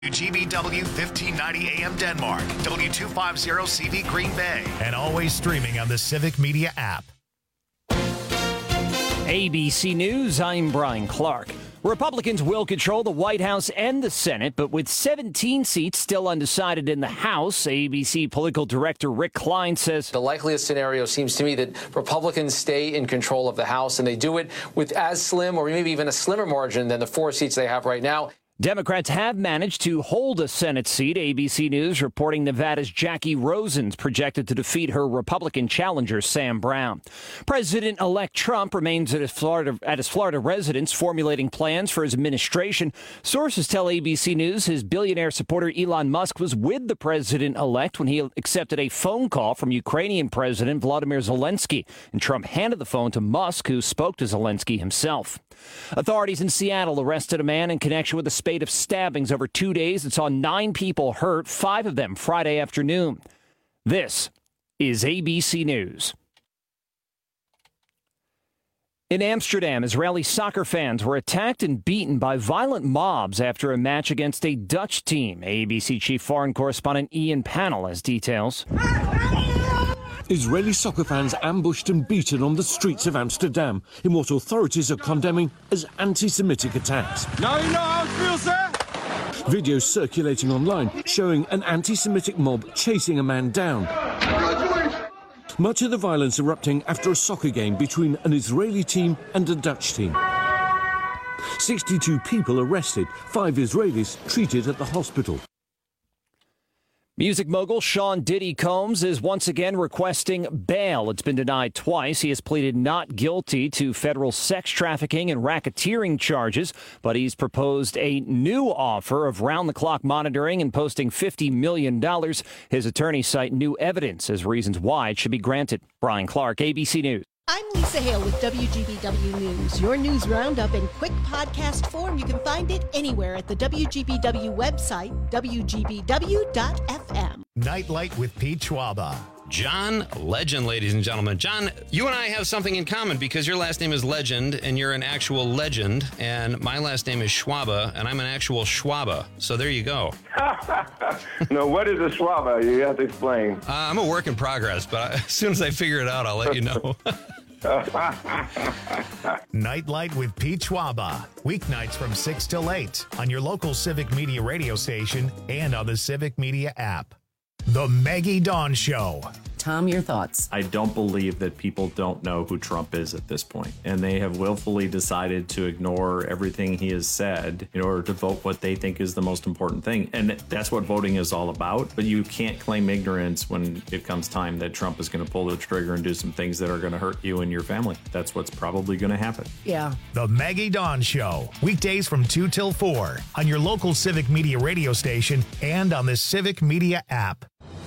GBW 1590 AM Denmark, W250CV Green Bay, and always streaming on the Civic Media app. ABC News, I'm Brian Clark. Republicans will control the White House and the Senate, but with 17 seats still undecided in the House, ABC political director Rick Klein says the likeliest scenario seems to me that Republicans stay in control of the House, and they do it with as slim or maybe even a slimmer margin than the 4 seats they have right now. Democrats have managed to hold a Senate seat. ABC News reporting Nevada's Jackie Rosen's projected to defeat her Republican challenger, Sam Brown. President-elect Trump remains at his Florida residence, formulating plans for his administration. Sources tell ABC News his billionaire supporter Elon Musk was with the president-elect when he accepted a phone call from Ukrainian President Volodymyr Zelensky, and Trump handed the phone to Musk, who spoke to Zelensky himself. Authorities in Seattle arrested a man in connection with a spate of stabbings over 2 days that saw 9 people hurt, 5 of them Friday afternoon. This is ABC News. In Amsterdam, Israeli soccer fans were attacked and beaten by violent mobs after a match against a Dutch team. ABC chief foreign correspondent Ian Pannell has details. Israeli soccer fans ambushed and beaten on the streets of Amsterdam in what authorities are condemning as anti-Semitic attacks. Now you know how it feels, sir? Videos circulating online showing an anti-Semitic mob chasing a man down. Much of the violence erupting after a soccer game between an Israeli team and a Dutch team. 62 people arrested, 5 Israelis treated at the hospital. Music mogul Sean Diddy Combs is once again requesting bail. It's been denied twice. He has pleaded not guilty to federal sex trafficking and racketeering charges, but he's proposed a new offer of round-the-clock monitoring and posting $50 million. His attorneys cite new evidence as reasons why it should be granted. Brian Clark, ABC News. I'm Lisa Hale with WGBW News. Your news roundup in quick podcast form. You can find it anywhere at the WGBW website, WGBW.fm. Nightlight with Pete Schwaba. John Legend, ladies and gentlemen. John, you and I have something in common because your last name is Legend and you're an actual legend, and my last name is Schwaba and I'm an actual Schwaba. So there you go. No, what is a Schwaba? You have to explain. I'm a work in progress, but as soon as I figure it out, I'll let you know. Nightlight with Pete Schwaba. Weeknights from 6 till 8 on your local Civic Media radio station and on the Civic Media app. The Maggie Dawn Show. Tom, your thoughts? I don't believe that people don't know who Trump is at this point, and they have willfully decided to ignore everything he has said in order to vote what they think is the most important thing. And that's what voting is all about. But you can't claim ignorance when it comes time that Trump is going to pull the trigger and do some things that are going to hurt you and your family. That's what's probably going to happen. Yeah. The Maggie Dawn Show. Weekdays from 2 till 4 on your local Civic Media radio station and on the Civic Media app.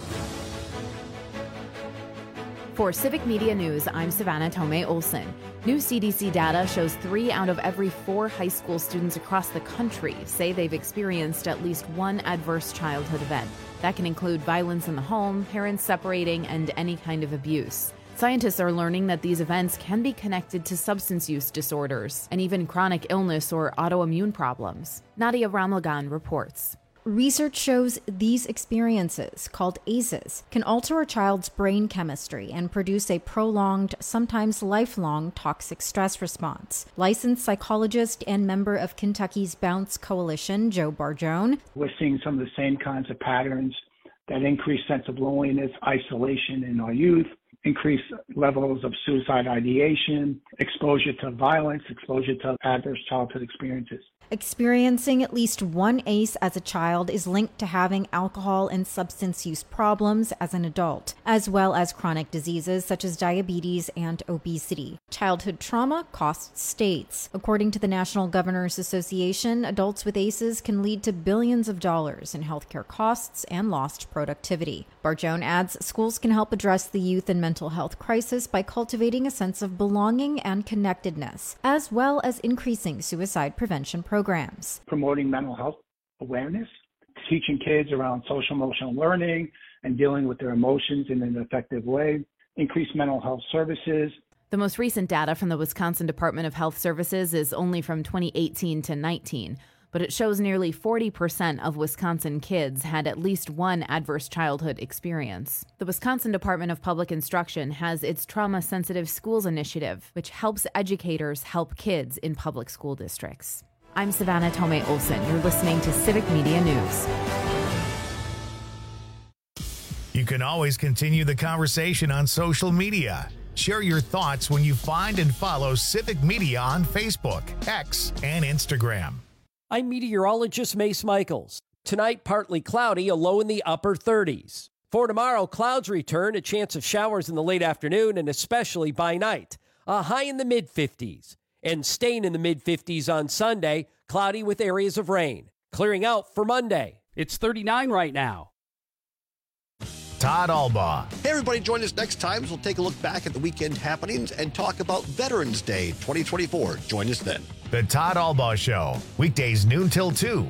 For Civic Media News, I'm Savannah Tomei Olson. New CDC data shows 3 out of every 4 high school students across the country say they've experienced at least one adverse childhood event. That can include violence in the home, parents separating, and any kind of abuse. Scientists are learning that these events can be connected to substance use disorders and even chronic illness or autoimmune problems. Nadia Ramlagan reports. Research shows these experiences, called ACEs, can alter a child's brain chemistry and produce a prolonged, sometimes lifelong, toxic stress response. Licensed psychologist and member of Kentucky's Bounce Coalition, Joe Barjone. We're seeing some of the same kinds of patterns, that increased sense of loneliness, isolation in our youth, increased levels of suicide ideation, exposure to violence, exposure to adverse childhood experiences. Experiencing at least one ACE as a child is linked to having alcohol and substance use problems as an adult, as well as chronic diseases such as diabetes and obesity. Childhood trauma costs states. According to the National Governors Association, adults with ACEs can lead to billions of dollars in healthcare costs and lost productivity. Barjone adds schools can help address the youth and mental health crisis by cultivating a sense of belonging and connectedness, as well as increasing suicide prevention programs. Promoting mental health awareness, teaching kids around social emotional learning and dealing with their emotions in an effective way, increase mental health services. The most recent data from the Wisconsin Department of Health Services is only from 2018 to 19. but it shows nearly 40% of Wisconsin kids had at least one adverse childhood experience. The Wisconsin Department of Public Instruction has its Trauma-Sensitive Schools Initiative, which helps educators help kids in public school districts. I'm Savannah Tomei Olson. You're listening to Civic Media News. You can always continue the conversation on social media. Share your thoughts when you find and follow Civic Media on Facebook, X, and Instagram. I'm meteorologist Mace Michaels. Tonight, partly cloudy, a low in the upper 30s. For tomorrow, clouds return, a chance of showers in the late afternoon and especially by night. A high in the mid-50s. And staying in the mid-50s on Sunday, cloudy with areas of rain. Clearing out for Monday. It's 39 right now. Todd Albaugh. Hey, everybody, join us next time as we'll take a look back at the weekend happenings and talk about Veterans Day 2024. Join us then. The Todd Albaugh Show, weekdays noon till 2.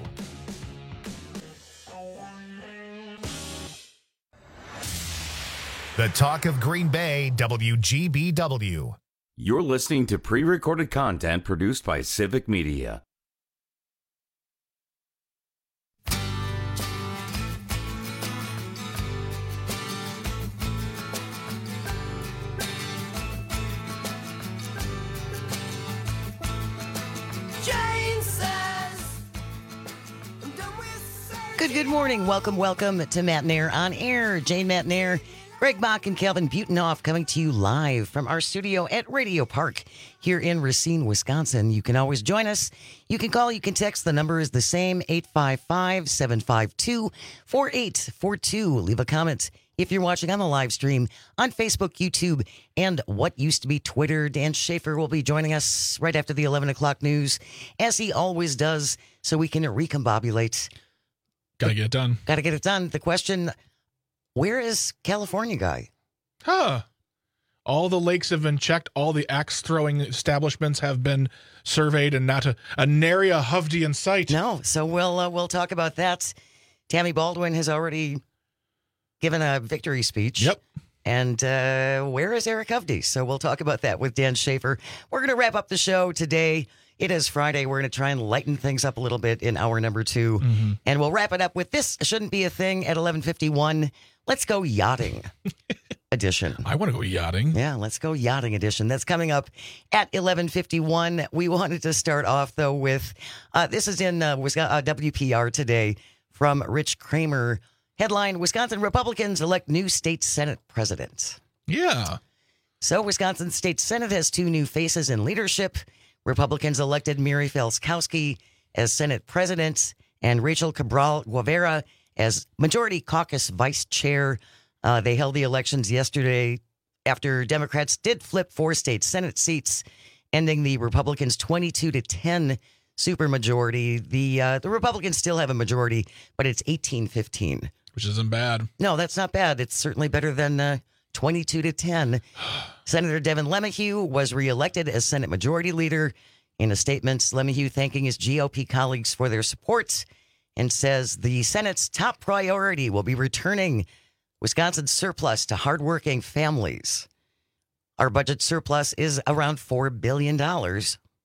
The Talk of Green Bay, WGBW. You're listening to pre-recorded content produced by Civic Media. Good morning. Welcome to Matt Nair on Air. Jane Matt Nair, Greg Bach, and Calvin Butenhoff coming to you live from our studio at Radio Park here in Racine, Wisconsin. You can always join us. You can call, you can text. The number is the same, 855-752-4842. Leave a comment if you're watching on the live stream on Facebook, YouTube, and what used to be Twitter. Dan Schaefer will be joining us right after the 11 o'clock news, as he always does, so we can recombobulate. Got to get it done. Got to get it done. The question, where is California guy? All the lakes have been checked. All the axe-throwing establishments have been surveyed, and not a nary a Hovde in sight. No, so we'll talk about that. Tammy Baldwin has already given a victory speech. Yep. And where is Eric Hovde? So we'll talk about that with Dan Schaefer. We're going to wrap up the show today. It is Friday. We're going to try and lighten things up a little bit in hour number 2. Mm-hmm. And we'll wrap it up with This Shouldn't Be a Thing at 11:51. Let's go yachting edition. I want to go yachting. Yeah, let's go yachting edition. That's coming up at 11:51. We wanted to start off, though, with this is in WPR today from Rich Kramer. Headline, Wisconsin Republicans elect new state Senate president. Yeah. So Wisconsin State Senate has 2 new faces in leadership. Republicans elected Mary Felskowski as Senate president and Rachel Cabral Guevara as Majority Caucus vice chair. They held the elections yesterday after Democrats did flip 4 state Senate seats, ending the Republicans' 22-10 supermajority. The Republicans still have a majority, but it's 18-15. Which isn't bad. No, that's not bad. It's certainly better than 22-10. Senator Devin LeMahieu was reelected as Senate Majority Leader. In a statement, LeMahieu thanking his GOP colleagues for their support and says the Senate's top priority will be returning Wisconsin's surplus to hardworking families. Our budget surplus is around $4 billion. I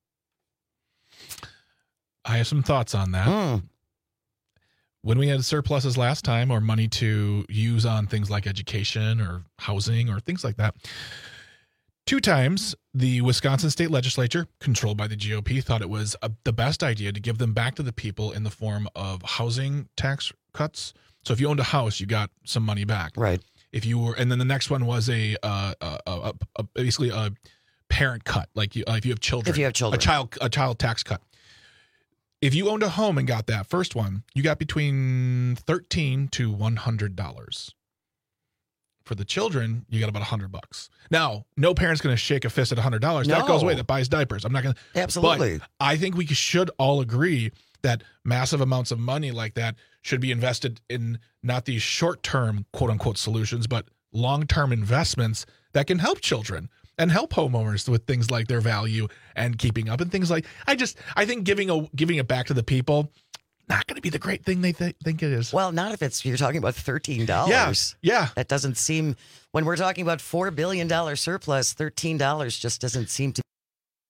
have some thoughts on that. When we had surpluses last time, or money to use on things like education or housing or things like that, 2 times the Wisconsin State Legislature, controlled by the GOP, thought it was the best idea to give them back to the people in the form of housing tax cuts. So if you owned a house, you got some money back. Right. If you were, and then the next one was basically a parent cut, like if you have children. If you have children. A child tax cut. If you owned a home and got that first one, you got between $13 to $100. For the children, you got about $100. Now, no parent's going to shake a fist at $100. No. That goes away. That buys diapers. I'm not going to. Absolutely. But I think we should all agree that massive amounts of money like that should be invested in not these short-term, quote-unquote, solutions, but long-term investments that can help children and help homeowners with things like their value and keeping up and things like. I think giving it back to the people, not going to be the great thing they think it is. Well, not if you're talking about $13. Yeah. That doesn't seem, when we're talking about $4 billion surplus, $13 just doesn't seem to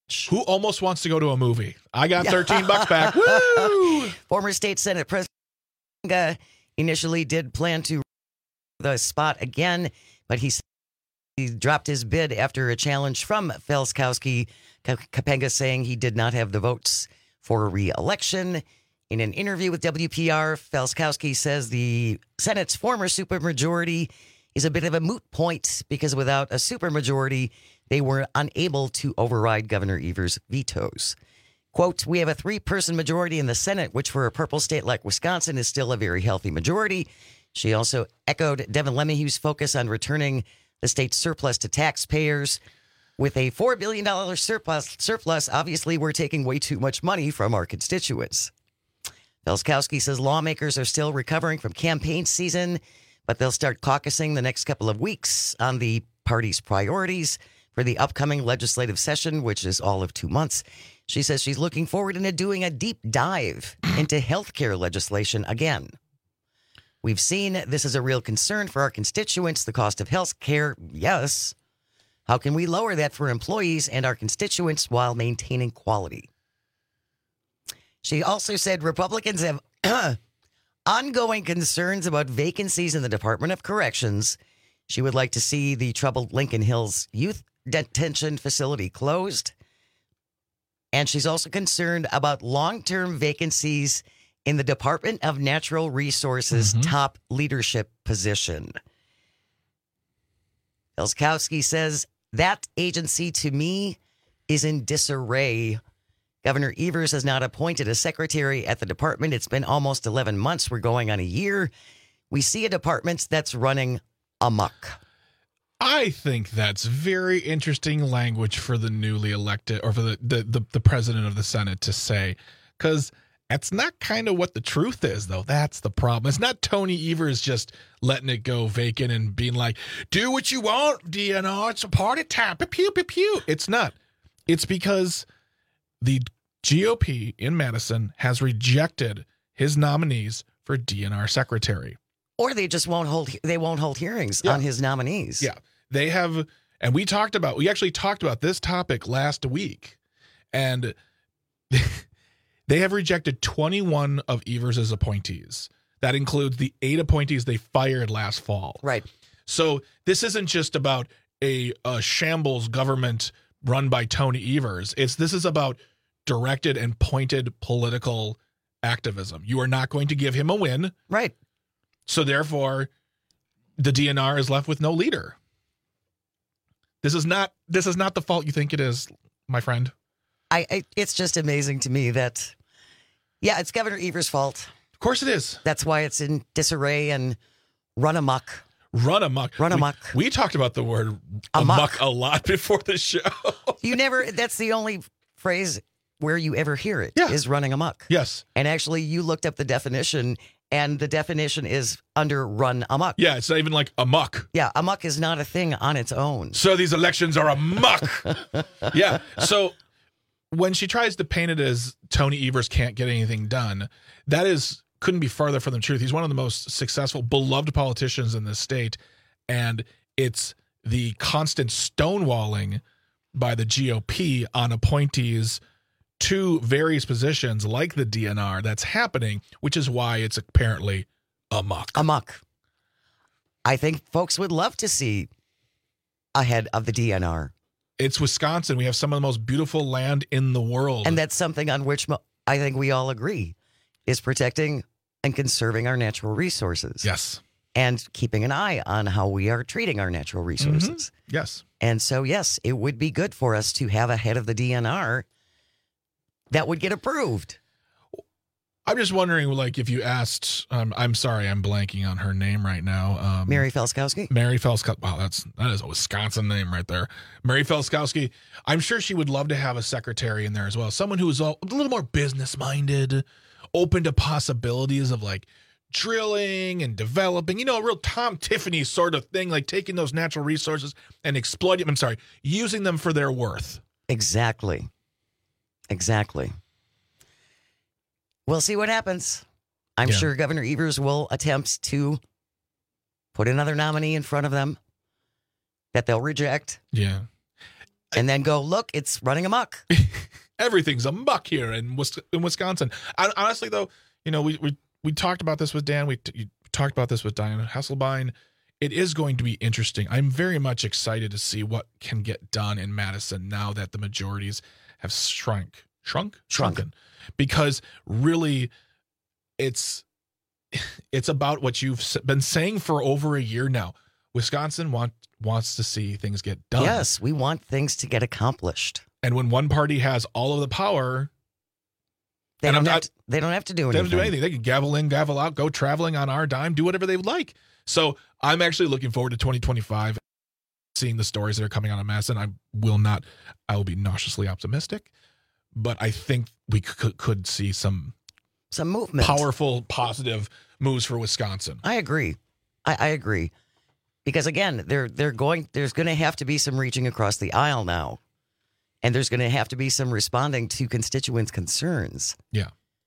Who almost wants to go to a movie? I got $13 back. Woo! Former State Senate President initially did plan to the spot again, but he dropped his bid after a challenge from Felskowski. Kapenga saying he did not have the votes for re-election. In an interview with WPR, Felskowski says the Senate's former supermajority is a bit of a moot point because without a supermajority, they were unable to override Governor Evers' vetoes. Quote, we have a 3-person majority in the Senate, which for a purple state like Wisconsin is still a very healthy majority. She also echoed Devin LeMahieu's focus on returning the state's surplus to taxpayers. With a $4 billion surplus, obviously we're taking way too much money from our constituents. Felskowski says lawmakers are still recovering from campaign season, but they'll start caucusing the next couple of weeks on the party's priorities for the upcoming legislative session, which is all of 2 months. She says she's looking forward to doing a deep dive into health care legislation again. We've seen this is a real concern for our constituents, the cost of health care, yes. How can we lower that for employees and our constituents while maintaining quality? She also said Republicans have ongoing concerns about vacancies in the Department of Corrections. She would like to see the troubled Lincoln Hills Youth Detention Facility closed. And she's also concerned about long-term vacancies in the Department of Natural Resources top leadership position. Felskowski says that agency to me is in disarray. Governor Evers has not appointed a secretary at the department. It's been almost 11 months. We're going on a year. We see a department that's running amok. I think that's very interesting language for the newly elected or for the president of the Senate to say, because that's not kind of what the truth is, though. That's the problem. It's not Tony Evers just letting it go vacant and being like, do what you want, DNR. It's a party time. Pew, pew, pew. It's not. It's because the GOP in Madison has rejected his nominees for DNR secretary. Or they just won't hold hearings on his nominees. Yeah. They have, and we actually talked about this topic last week, and they have rejected 21 of Evers' appointees. That includes the 8 appointees they fired last fall. Right. So this isn't just about a shambles government run by Tony Evers. This is about directed and pointed political activism. You are not going to give him a win. Right. So therefore, the DNR is left with no leader. This is not the fault you think it is, my friend. It's just amazing to me that, it's Governor Evers' fault. Of course it is. That's why it's in disarray and run amok. Run amok. Run amok. We talked about the word amok a lot before the show. That's the only phrase where you ever hear it is running amok. Yes. And actually you looked up the definition, and the definition is under run amok. Yeah, it's not even like amok. Yeah, amok is not a thing on its own. So these elections are amok. Yeah. So when she tries to paint it as Tony Evers can't get anything done, couldn't be farther from the truth. He's one of the most successful, beloved politicians in this state, and it's the constant stonewalling by the GOP on appointees to various positions like the DNR that's happening, which is why it's apparently amok. Amok. I think folks would love to see a head of the DNR. It's Wisconsin. We have some of the most beautiful land in the world. And that's something on which I think we all agree is protecting and conserving our natural resources. Yes. And keeping an eye on how we are treating our natural resources. Yes. And so, yes, it would be good for us to have a head of the DNR that would get approved. I'm just wondering, like, if you asked, I'm sorry, I'm blanking on her name right now. Mary Felskowski? Mary Felskowski. Wow, that is a Wisconsin name right there. Mary Felskowski. I'm sure she would love to have a secretary in there as well. Someone who is a little more business-minded, open to possibilities of, like, drilling and developing, a real Tom Tiffany sort of thing, like taking those natural resources and using them for their worth. Exactly. We'll see what happens. I'm sure Governor Evers will attempt to put another nominee in front of them that they'll reject. Yeah. and then go, look, it's running amok. Everything's amok here in Wisconsin. Honestly, though, we talked about this with Dan. You talked about this with Diane Hasselbein. It is going to be interesting. I'm very much excited to see what can get done in Madison now that the majorities have shrunken. Because really, it's about what you've been saying for over a year now. Wisconsin wants to see things get done. Yes, we want things to get accomplished. And when one party has all of the power, they don't have to do anything. They don't do anything. They can gavel in, gavel out, go traveling on our dime, do whatever they would like. So I'm actually looking forward to 2025, seeing the stories that are coming out of Madison. I will be nauseously optimistic, but I think we could see some movement, powerful, positive moves for Wisconsin. I agree. I agree. Because again, there's going to have to be some reaching across the aisle now. And there's going to have to be some responding to constituents' concerns. Yeah.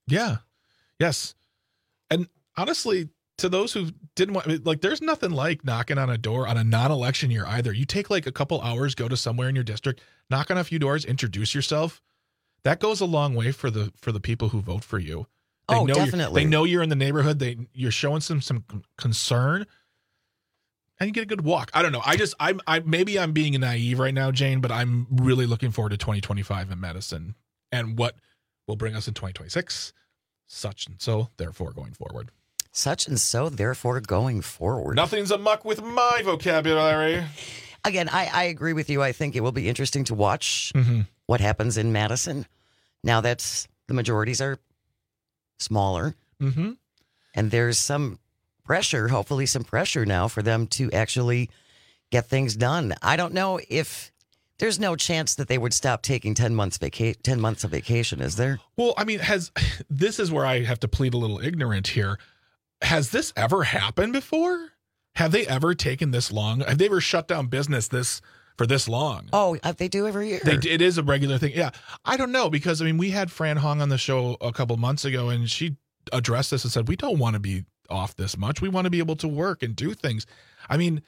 Yes. And honestly, to those who didn't want, there's nothing like knocking on a door on a non-election year either. You take a couple hours, go to somewhere in your district, knock on a few doors, introduce yourself. That goes a long way for the people who vote for you. Definitely. They know you're in the neighborhood. You're showing some concern. And you get a good walk. I don't know. Maybe I'm being naive right now, Jane, but I'm really looking forward to 2025 in Madison and what will bring us in 2026. Such and so, therefore, going forward. Such and so, therefore, going forward. Nothing's amok with my vocabulary. Again, I agree with you. I think it will be interesting to watch what happens in Madison now that the majorities are smaller. Mm-hmm. And there's some pressure, hopefully some pressure now for them to actually get things done. I don't know if there's no chance that they would stop taking 10 months of vacation, is there? Well, I mean, this is where I have to plead a little ignorant here. Has this ever happened before? Have they ever taken this long? Have they ever shut down business for this long? Oh, they do every year. It is a regular thing. Yeah. I don't know, because we had Fran Hong on the show a couple months ago, and she addressed this and said, we don't want to be off this much. We want to be able to work and do things. I mean,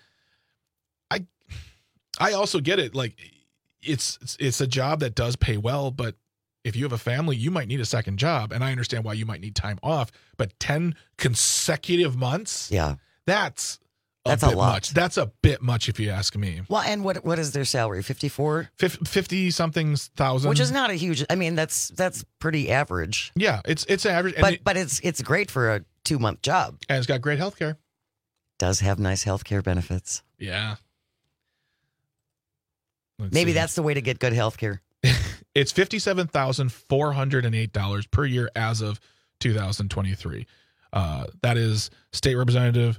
I also get it. It's a job that does pay well, but if you have a family, you might need a second job, and I understand why you might need time off. But 10 consecutive months, that's a lot. Much. That's a bit much, if you ask me. Well, and what is their salary? 54? 50 something thousand, which is not a huge. I mean, that's pretty average. Yeah, it's average, but it's great for a 2-month job, and it's got great health care. Does have nice health care benefits. Yeah. Maybe that's the way to get good health care. It's $57,408 per year as of 2023. That is state representative.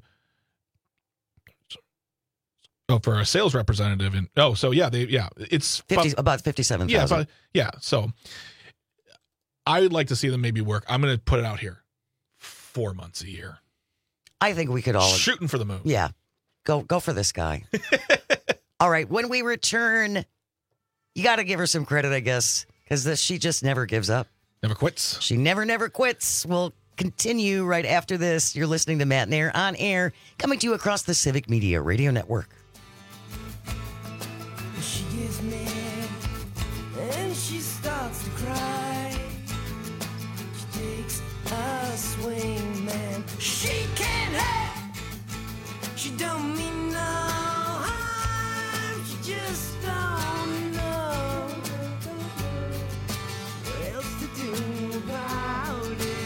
Oh, for a sales representative. It's about 57,000. Yeah. So I would like to see them maybe work. I'm going to put it out here. 4 months a year. I think we could all shooting for the moon. Yeah. Go for this guy. All right. When we return, you got to give her some credit, I guess, because she just never gives up. Never quits. She never quits. We'll continue right after this. You're listening to Matt and Air on air, coming to you across the Civic Media Radio Network. She gets mad and she starts to cry. She takes a swing, man. She can't help. She don't mean no harm. She just don't know what else to do about it.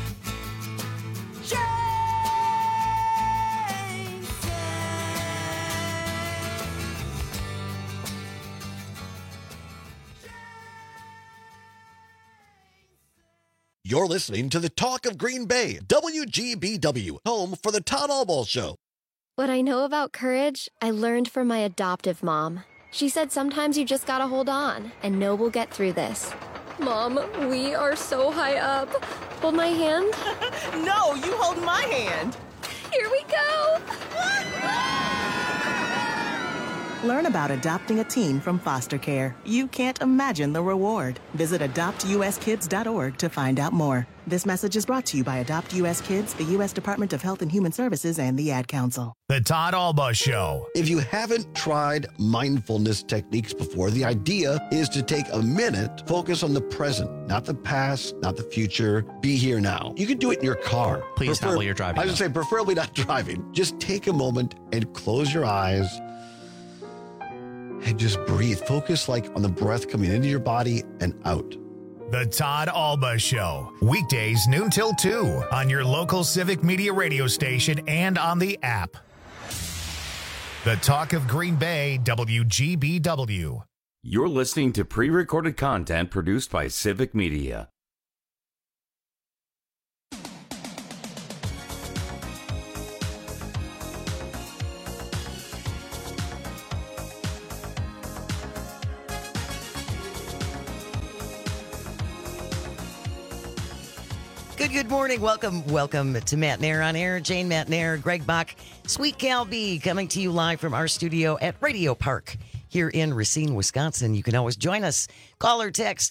You're listening to the Talk of Green Bay, WGBW, home for the Todd Albaugh Show. What I know about courage, I learned from my adoptive mom. She said sometimes you just gotta hold on and know we'll get through this. Mom, we are so high up. Hold my hand. No, you hold my hand. Here we go. Learn about adopting a teen from foster care. You can't imagine the reward. Visit adoptuskids.org to find out more. This message is brought to you by Adopt U.S. Kids, the U.S. Department of Health and Human Services, and the Ad Council. The Todd Alba Show. If you haven't tried mindfulness techniques before, the idea is to take a minute, focus on the present, not the past, not the future. Be here now. You can do it in your car. Please not while you're driving. I was going to say, preferably not driving. Just take a moment and close your eyes and just breathe. Focus like on the breath coming into your body and out. The Todd Alba Show. Weekdays noon till 2 on your local Civic Media radio station and on the app. The Talk of Green Bay, WGBW. You're listening to pre-recorded content produced by Civic Media. Good morning. Welcome to Matt Nair on Air. Jane Matt Nair, Greg Bach, Sweet Cal B, coming to you live from our studio at Radio Park here in Racine, Wisconsin. You can always join us. Call or text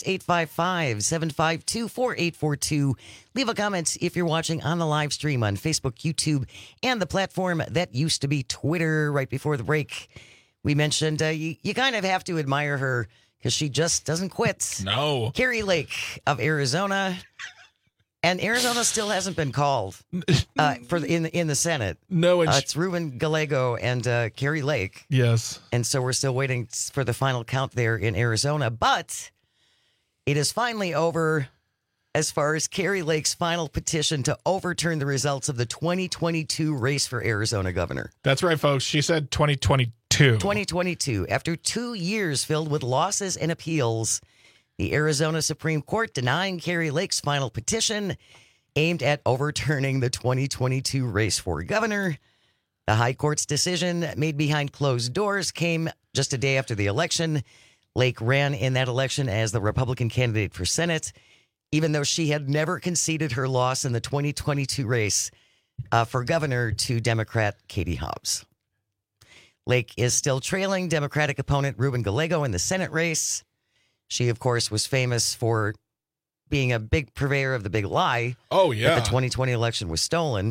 855-752-4842. Leave a comment if you're watching on the live stream on Facebook, YouTube, and the platform that used to be Twitter. Right before the break, we mentioned you kind of have to admire her because she just doesn't quit. No. Kari Lake of Arizona. And Arizona still hasn't been called in the Senate. No, it's Ruben Gallego and Kari Lake. Yes. And so we're still waiting for the final count there in Arizona. But it is finally over as far as Kari Lake's final petition to overturn the results of the 2022 race for Arizona governor. That's right, folks. She said 2022. 2022. After 2 years filled with losses and appeals, the Arizona Supreme Court denying Kari Lake's final petition aimed at overturning the 2022 race for governor. The High Court's decision, made behind closed doors, came just a day after the election. Lake ran in that election as the Republican candidate for Senate, even though she had never conceded her loss in the 2022 race for governor to Democrat Katie Hobbs. Lake is still trailing Democratic opponent Ruben Gallego in the Senate race. She, of course, was famous for being a big purveyor of the big lie. Oh, yeah. That the 2020 election was stolen.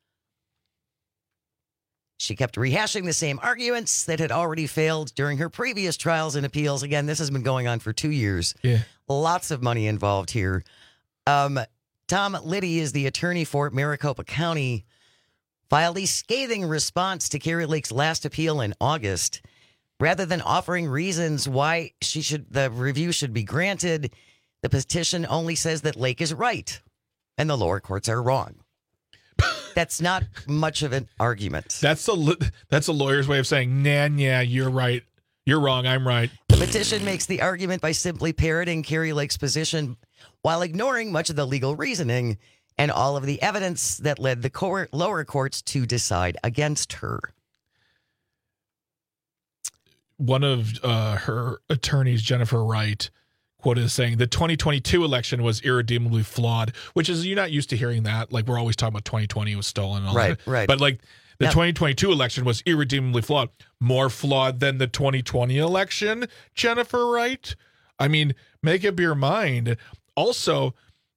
She kept rehashing the same arguments that had already failed during her previous trials and appeals. Again, this has been going on for 2 years. Yeah. Lots of money involved here. Tom Liddy is the attorney for Maricopa County, filed a scathing response to Kari Lake's last appeal in August. Rather than offering reasons why the review should be granted, the petition only says that Lake is right and the lower courts are wrong. That's not much of an argument. That's a lawyer's way of saying, nah, you're right. You're wrong. I'm right. The petition makes the argument by simply parroting Kari Lake's position while ignoring much of the legal reasoning and all of the evidence that led the lower courts to decide against her. One of her attorneys, Jennifer Wright, quoted as saying the 2022 election was irredeemably flawed, which is, you're not used to hearing that. Like, we're always talking about 2020 was stolen and all that. Right. But like the 2022 election was irredeemably flawed. More flawed than the 2020 election, Jennifer Wright? I mean, make up your mind. Also,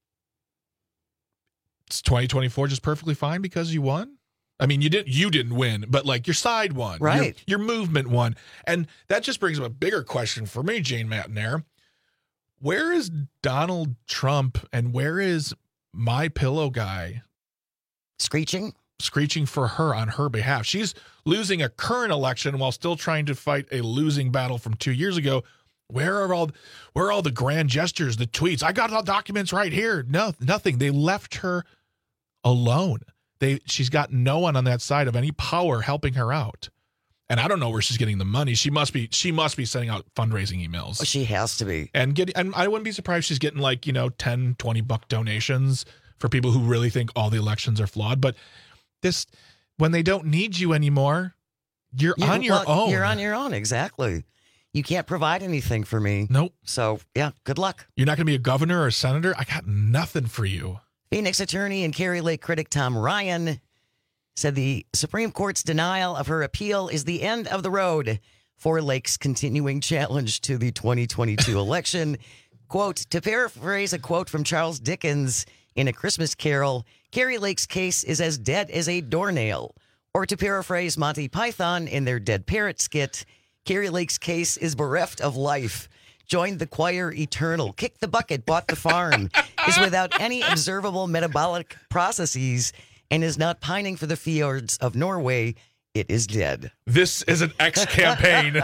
it's 2024 just perfectly fine because you won? I mean, you didn't win, but like your side won. Right. Your movement won. And that just brings up a bigger question for me, Jane Matt Nair. Where is Donald Trump and where is my pillow guy? Screeching for her on her behalf. She's losing a current election while still trying to fight a losing battle from 2 years ago. Where are all the grand gestures, the tweets? I got all documents right here. No, nothing. They left her alone. She's got no one on that side of any power helping her out. And I don't know where she's getting the money. She must be sending out fundraising emails. Oh, she has to be. And I wouldn't be surprised if she's getting like, $10, $20 donations for people who really think all the elections are flawed. But when they don't need you anymore, you're on your own. You're on your own, exactly. You can't provide anything for me. Nope. So, yeah, good luck. You're not going to be a governor or a senator? I got nothing for you. Phoenix attorney and Kari Lake critic Tom Ryan said the Supreme Court's denial of her appeal is the end of the road for Lake's continuing challenge to the 2022 election. Quote, to paraphrase a quote from Charles Dickens in A Christmas Carol, Kari Lake's case is as dead as a doornail. Or to paraphrase Monty Python in their Dead Parrot skit, Kari Lake's case is bereft of life. Joined the choir eternal, kicked the bucket, bought the farm, is without any observable metabolic processes, and is not pining for the fjords of Norway. It is dead. This is an X campaign.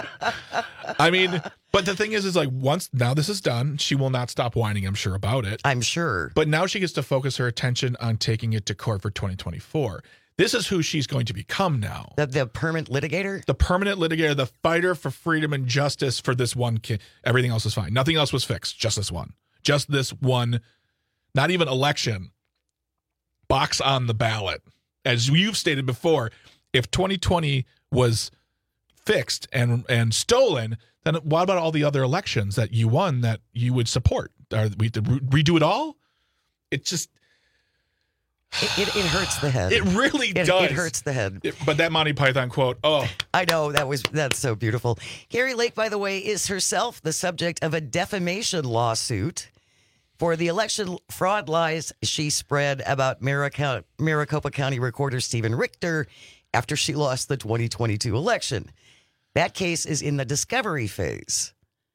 I mean, but the thing is like once now this is done, she will not stop whining, I'm sure, about it. I'm sure. But now she gets to focus her attention on taking it to court for 2024. This is who she's going to become now. The permanent litigator? The permanent litigator, the fighter for freedom and justice for this one kid. Everything else is fine. Nothing else was fixed. Just this one. Just this one, not even election, box on the ballot. As you've stated before, if 2020 was fixed and stolen, then what about all the other elections that you won that you would support? Are we to redo it all? It just... It hurts the head. It really does. It hurts the head. But that Monty Python quote, oh. I know, that's so beautiful. Kari Lake, by the way, is herself the subject of a defamation lawsuit for the election fraud lies she spread about Maricopa County Recorder Stephen Richter after she lost the 2022 election. That case is in the discovery phase.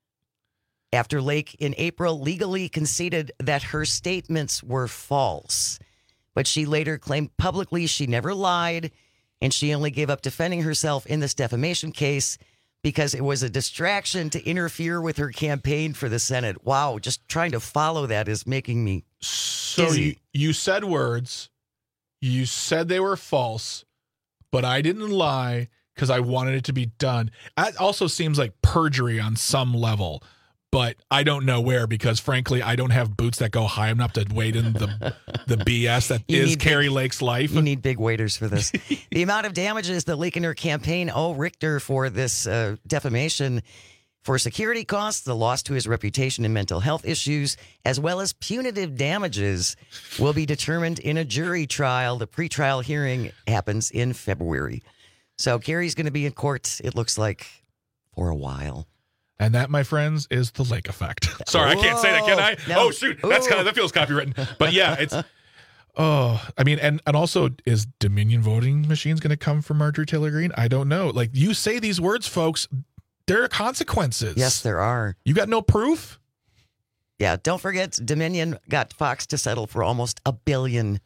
After Lake in April legally conceded that her statements were false. But she later claimed publicly she never lied, and she only gave up defending herself in this defamation case because it was a distraction to interfere with her campaign for the Senate. Wow, just trying to follow that is making me dizzy. So you said words, you said they were false, but I didn't lie because I wanted it to be done. That also seems like perjury on some level. But I don't know where because, frankly, I don't have boots that go high enough to wade in the BS that is Kari Lake's life. You need big waders for this. The amount of damages that Lake and her campaign owe Richter for this defamation for security costs, the loss to his reputation and mental health issues, as well as punitive damages will be determined in a jury trial. The pretrial hearing happens in February. So Kari's going to be in court, it looks like, for a while. And that, my friends, is the Lake effect. Sorry, I can't say that, can I? No. Oh, shoot. That feels copywritten. But yeah, it's... Oh, I mean, and also, is Dominion voting machines going to come from Marjorie Taylor Greene? I don't know. Like, you say these words, folks, there are consequences. Yes, there are. You got no proof? Yeah, don't forget, Dominion got Fox to settle for almost $1 billion.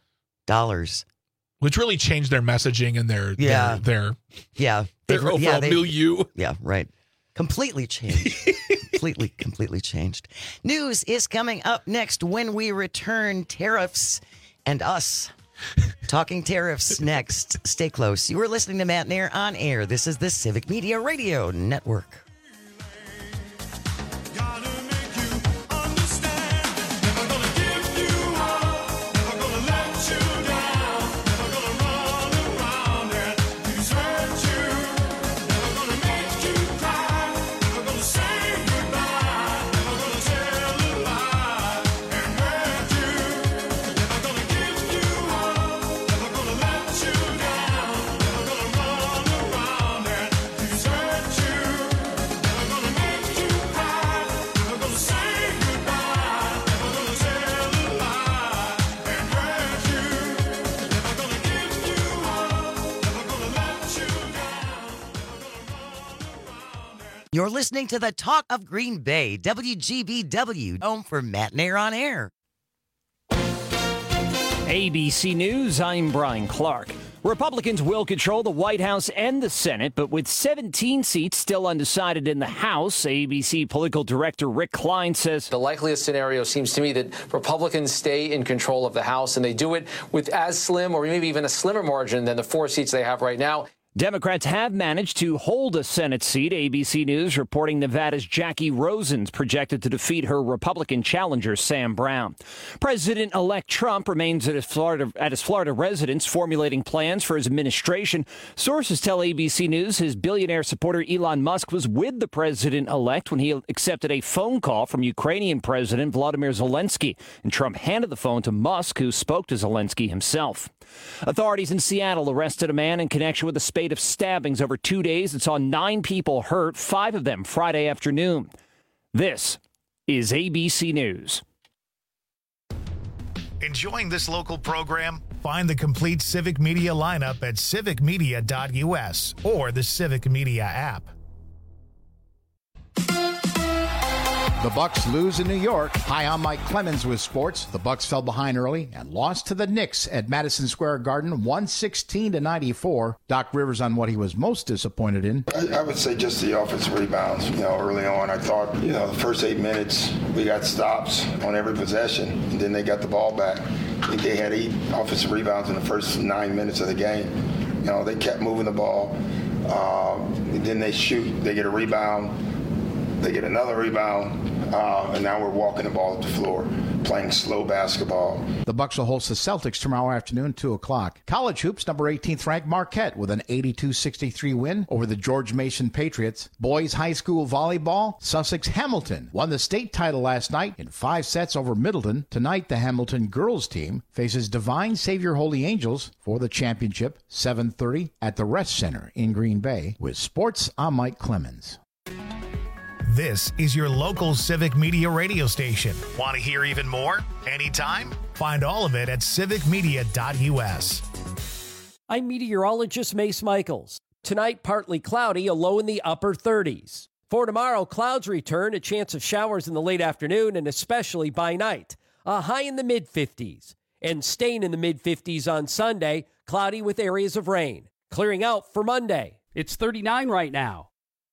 Which really changed their messaging and their overall milieu. Yeah, right. Completely changed. completely changed. News is coming up next when we return. Tariffs and us. Talking tariffs next. Stay close. You are listening to Matt Nair on air. This is the Civic Media Radio Network. You're listening to the Talk of Green Bay, WGBW, home for Matt Nair on air. ABC News, I'm Brian Clark. Republicans will control the White House and the Senate, but with 17 seats still undecided in the House, ABC political director Rick Klein says the likeliest scenario seems to me that Republicans stay in control of the House, and they do it with as slim or maybe even a slimmer margin than the 4 seats they have right now. Democrats have managed to hold a Senate seat. ABC News reporting Nevada's Jackie Rosen's projected to defeat her Republican challenger, Sam Brown. President-elect Trump remains at his Florida residence, formulating plans for his administration. Sources tell ABC News his billionaire supporter Elon Musk was with the president-elect when he accepted a phone call from Ukrainian President Volodymyr Zelensky, and Trump handed the phone to Musk, who spoke to Zelensky himself. Authorities in Seattle arrested a man in connection with a space spate of stabbings over 2 days that saw 9 people hurt, 5 of them Friday afternoon. This is ABC News. Enjoying this local program? Find the complete Civic Media lineup at civicmedia.us or the Civic Media app. The Bucks lose in New York. Hi, I'm Mike Clemens with sports. The Bucks fell behind early and lost to the Knicks at Madison Square Garden, 116-94. Doc Rivers on what he was most disappointed in. I would say just the offensive rebounds. Early on, I thought, the first 8 minutes, we got stops on every possession, and then they got the ball back. I think they had 8 offensive rebounds in the first 9 minutes of the game. They kept moving the ball. Then they shoot. They get a rebound. They get another rebound. And now we're walking the ball up the floor, playing slow basketball. The Bucks will host the Celtics tomorrow afternoon, 2 o'clock. College hoops, number 18th ranked Marquette with an 82-63 win over the George Mason Patriots. Boys high school volleyball, Sussex Hamilton won the state title last night in 5 sets over Middleton. Tonight, the Hamilton girls team faces Divine Savior Holy Angels for the championship, 7:30 at the Rest Center in Green Bay. With sports, I'm Mike Clemens. This is your local Civic Media radio station. Want to hear even more? Anytime? Find all of it at civicmedia.us. I'm meteorologist Mace Michaels. Tonight, partly cloudy, a low in the upper 30s. For tomorrow, clouds return, a chance of showers in the late afternoon and especially by night. A high in the mid-50s. And staying in the mid-50s on Sunday, cloudy with areas of rain. Clearing out for Monday. It's 39 right now.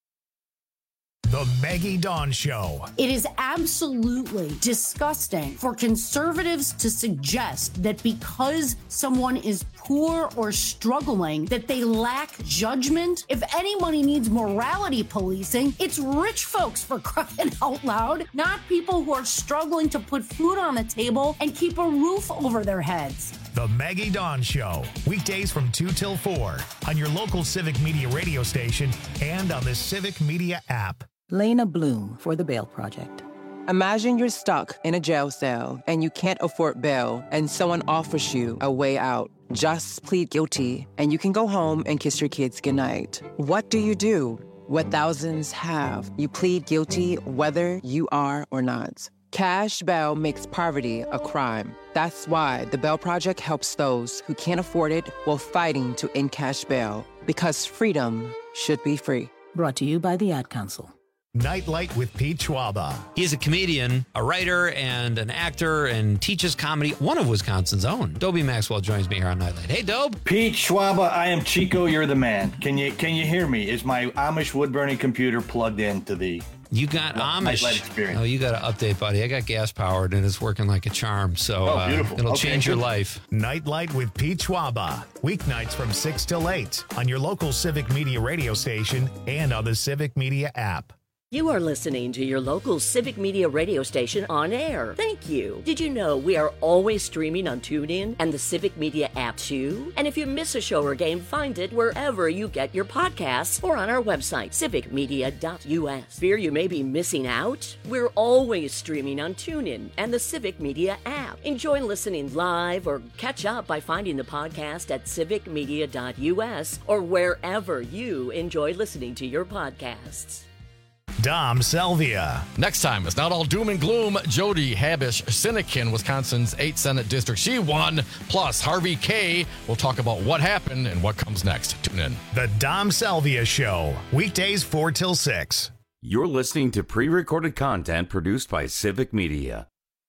The Maggie Dawn Show. It is absolutely disgusting for conservatives to suggest that because someone is poor or struggling, that they lack judgment. If anybody needs morality policing, it's rich folks, for crying out loud, not people who are struggling to put food on the table and keep a roof over their heads. The Maggie Dawn Show, weekdays from 2 till 4 on your local Civic Media radio station and on the Civic Media app. Lena Bloom for the Bail Project. Imagine you're stuck in a jail cell and you can't afford bail and someone offers you a way out. Just plead guilty and you can go home and kiss your kids goodnight. What do you do? What thousands have. You plead guilty whether you are or not. Cash bail makes poverty a crime. That's why the Bail Project helps those who can't afford it while fighting to end cash bail. Because freedom should be free. Brought to you by the Ad Council. Nightlight with Pete Schwaba. He's a comedian, a writer, and an actor, and teaches comedy. One of Wisconsin's own. Dobie Maxwell joins me here on Nightlight. Hey, Dobe. Pete Schwaba, I am Chico. You're the man. Can you hear me? Is my Amish wood-burning computer plugged into the... You got Amish. Experience. Oh, you got to update, buddy. I got gas powered and it's working like a charm. So beautiful. It'll change your life. Nightlight with Pete Schwaba. Weeknights from 6 till 8 on your local Civic Media radio station and on the Civic Media app. You are listening to your local Civic Media radio station on air. Thank you. Did you know we are always streaming on TuneIn and the Civic Media app too? And if you miss a show or game, find it wherever you get your podcasts or on our website, civicmedia.us. Fear you may be missing out? We're always streaming on TuneIn and the Civic Media app. Enjoy listening live or catch up by finding the podcast at civicmedia.us or wherever you enjoy listening to your podcasts. Dom Salvia. Next time, it's not all doom and gloom. Jody Habish-Sinekin, Wisconsin's 8th Senate District. She won. Plus, Harvey K. will talk about what happened and what comes next. Tune in. The Dom Salvia Show. Weekdays 4 till 6. You're listening to pre-recorded content produced by Civic Media.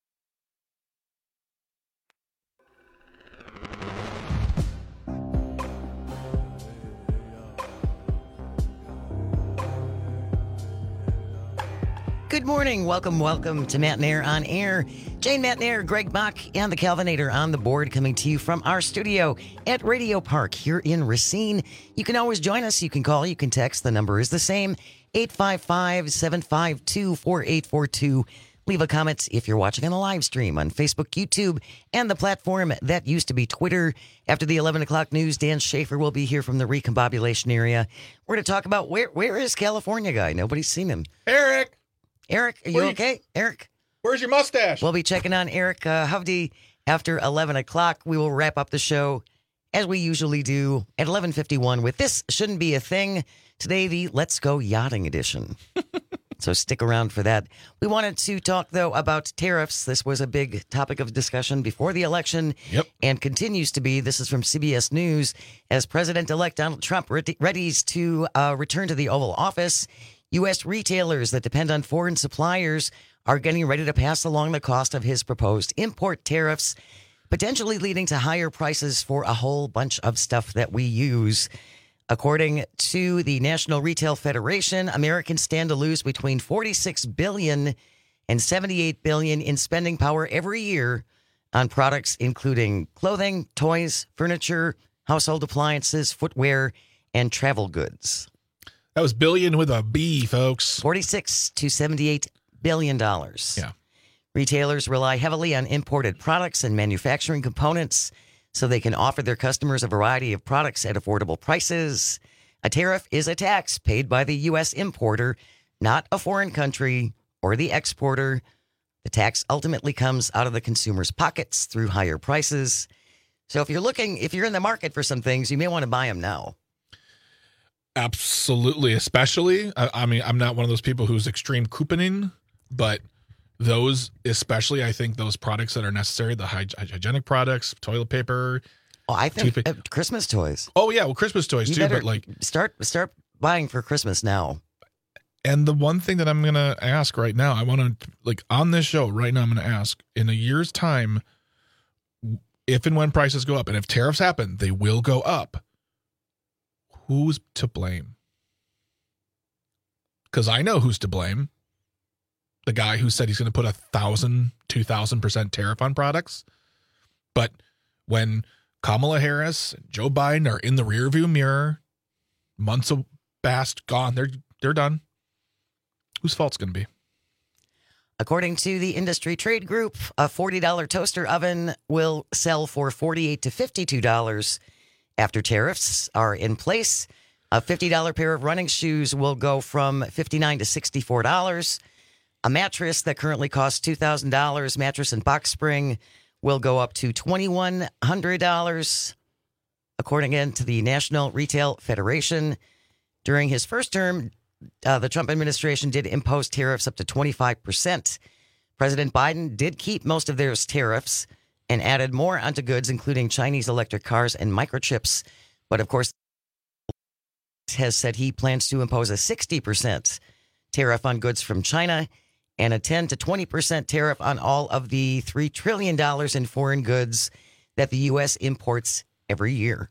Good morning. Welcome to Matt and Air on Air. Jane Matt and Air, Greg Bach, and the Calvinator on the board coming to you from our studio at Radio Park here in Racine. You can always join us. You can call, you can text. The number is the same, 855-752-4842. Leave a comment if you're watching on the live stream on Facebook, YouTube, and the platform that used to be Twitter. After the 11 o'clock news, Dan Schaefer will be here from the recombobulation area. We're going to talk about where is California guy? Nobody's seen him. Eric, are you okay? Eric? Where's your mustache? We'll be checking on Eric Hovde after 11 o'clock. We will wrap up the show as we usually do at 11:51 with This Shouldn't Be a Thing. Today, the Let's Go Yachting edition. So stick around for that. We wanted to talk, though, about tariffs. This was a big topic of discussion before the election and continues to be. This is from CBS News. As President-elect Donald Trump readies to return to the Oval Office, U.S. retailers that depend on foreign suppliers are getting ready to pass along the cost of his proposed import tariffs, potentially leading to higher prices for a whole bunch of stuff that we use. According to the National Retail Federation, Americans stand to lose between $46 billion and $78 billion in spending power every year on products including clothing, toys, furniture, household appliances, footwear, and travel goods. That was billion with a B, folks. $46 to $78 billion. Yeah. Retailers rely heavily on imported products and manufacturing components so they can offer their customers a variety of products at affordable prices. A tariff is a tax paid by the U.S. importer, not a foreign country or the exporter. The tax ultimately comes out of the consumer's pockets through higher prices. So if you're in the market for some things, you may want to buy them now. Absolutely. Especially, I mean, I'm not one of those people who's extreme couponing, but those, especially, I think those products that are necessary, the hygienic products, toilet paper. Oh, I think Christmas toys. Oh, yeah. Well, Christmas toys, You too. better But like, start buying for Christmas now. And the one thing that I'm going to ask right now, I want to, like, on this show right now, I'm going to ask, in a year's time, if and when prices go up, and if tariffs happen, they will go up. Who's to blame? Because I know who's to blame. The guy who said he's going to put 1,000, 2,000% tariff on products. But when Kamala Harris and Joe Biden are in the rearview mirror, months of past gone, they're done. Whose fault's going to be? According to the industry trade group, a $40 toaster oven will sell for $48 to $52 after tariffs are in place. A $50 pair of running shoes will go from $59 to $64. A mattress that currently costs $2,000, mattress and box spring, will go up to $2,100, according again to the National Retail Federation. During his first term, the Trump administration did impose tariffs up to 25%. President Biden did keep most of those tariffs and added more onto goods, including Chinese electric cars and microchips. But of course, has said he plans to impose a 60% tariff on goods from China and a 10 to 20% tariff on all of the $3 trillion in foreign goods that the U.S. imports every year.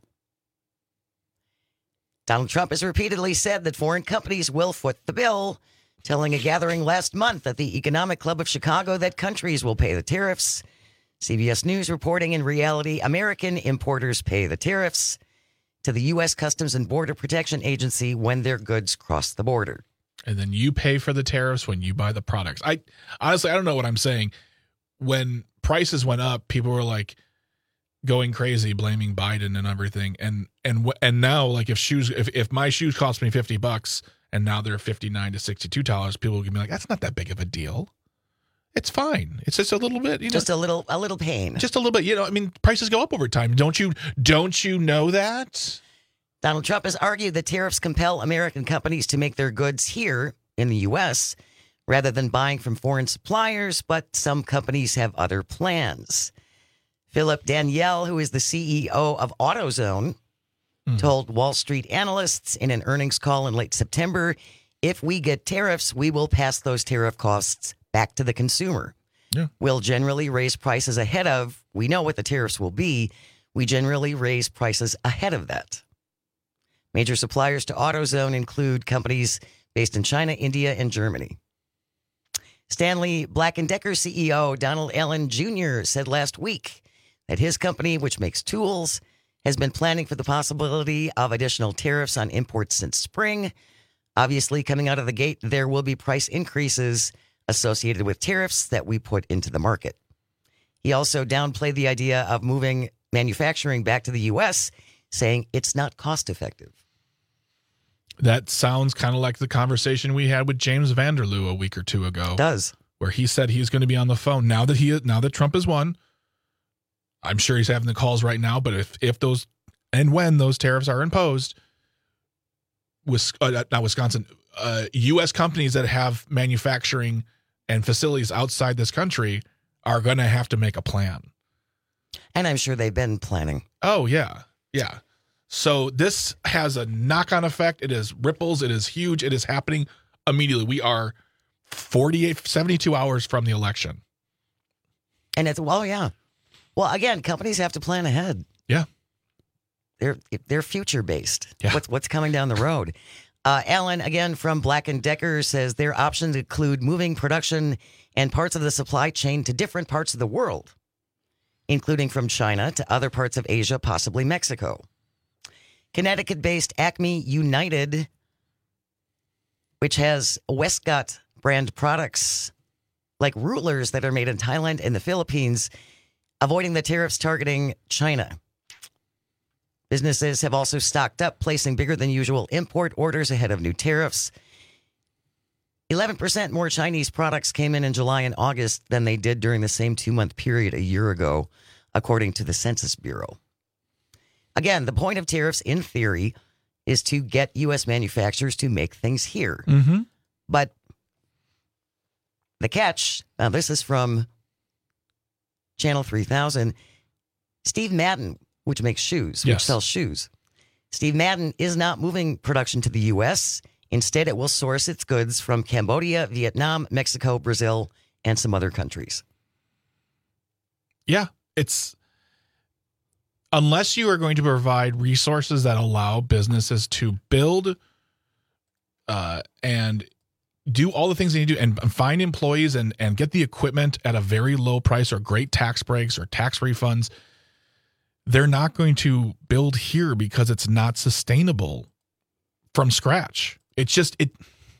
Donald Trump has repeatedly said that foreign companies will foot the bill, telling a gathering last month at the Economic Club of Chicago that countries will pay the tariffs. CBS News reporting, in reality, American importers pay the tariffs to the U.S. Customs and Border Protection Agency when their goods cross the border. And then you pay for the tariffs when you buy the products. I honestly, I don't know what I'm saying. When prices went up, people were like going crazy, blaming Biden and everything. And now, like, if my shoes cost me $50 and now they're $59 to $62, people will be like, that's not that big of a deal. It's fine. It's just a little bit, just a little pain. Just a little bit. I mean, prices go up over time. Don't you know that? Donald Trump has argued that tariffs compel American companies to make their goods here in the U.S. rather than buying from foreign suppliers, but some companies have other plans. Philip Danielle, who is the CEO of AutoZone, told Wall Street analysts in an earnings call in late September, if we get tariffs, we will pass those tariff costs back to the consumer. Yeah. We'll generally raise prices ahead of, we know what the tariffs will be. We generally raise prices ahead of that. Major suppliers to AutoZone include companies based in China, India, and Germany. Stanley Black & Decker CEO Donald Allen Jr. said last week that his company, which makes tools, has been planning for the possibility of additional tariffs on imports since spring. Obviously, coming out of the gate, there will be price increases associated with tariffs that we put into the market. He also downplayed the idea of moving manufacturing back to the U.S., saying it's not cost effective. That sounds kind of like the conversation we had with James Vanderloo a week or two ago. It does. Where he said he's going to be on the phone now that Trump has won. I'm sure he's having the calls right now, but if those and when those tariffs are imposed, U.S. companies that have manufacturing and facilities outside this country are going to have to make a plan. And I'm sure they've been planning. Oh, yeah. Yeah. So this has a knock-on effect. It is ripples. It is huge. It is happening immediately. We are 72 hours from the election. And it's, well, yeah. Well, again, companies have to plan ahead. Yeah. They're future-based. Yeah. What's coming down the road. Alan, again, from Black & Decker, says their options include moving production and parts of the supply chain to different parts of the world, including from China to other parts of Asia, possibly Mexico. Connecticut-based Acme United, which has Westcott brand products like rulers that are made in Thailand and the Philippines, avoiding the tariffs targeting China. Businesses have also stocked up, placing bigger than usual import orders ahead of new tariffs. 11% more Chinese products came in July and August than they did during the same 2-month period a year ago, according to the Census Bureau. Again, the point of tariffs, in theory, is to get U.S. manufacturers to make things here. Mm-hmm. But the catch, now this is from Channel 3000, Steve Madden, which makes shoes, which sells shoes. Steve Madden is not moving production to the U.S. Instead, it will source its goods from Cambodia, Vietnam, Mexico, Brazil, and some other countries. Yeah, it's... Unless you are going to provide resources that allow businesses to build and do all the things they need to do and find employees and get the equipment at a very low price or great tax breaks or tax refunds, they're not going to build here because it's not sustainable from scratch. It's just it.